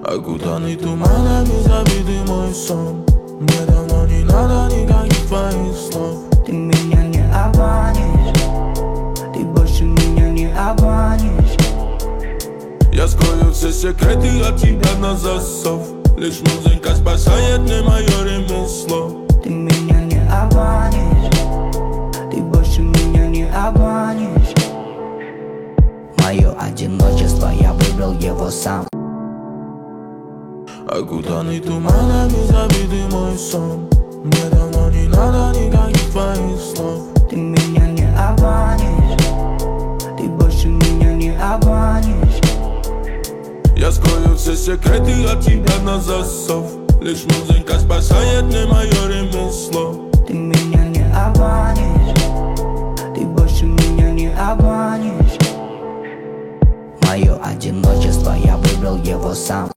Окутанный туманами забитый мой сон. Мне давно не надо никаких твоих слов. Ты меня не обманешь, ты больше меня не обманешь. Я скрою все секреты от тебя на засов. Лишь музыка спасает мне мое ремесло. Ты меня не обманешь, ты больше меня не обманешь. Мое одиночество, я выбрал его сам. Окутанный туманами забитый мой сон. Мне давно не надо никаких твоих слов. Ты меня не обманешь, ты больше меня не обманешь. Я скрою все секреты от тебя на засов. Лишь музыка спасает мне мое ремесло. Ты меня не обманешь, ты больше меня не обманешь. Мое одиночество, я выбрал его сам.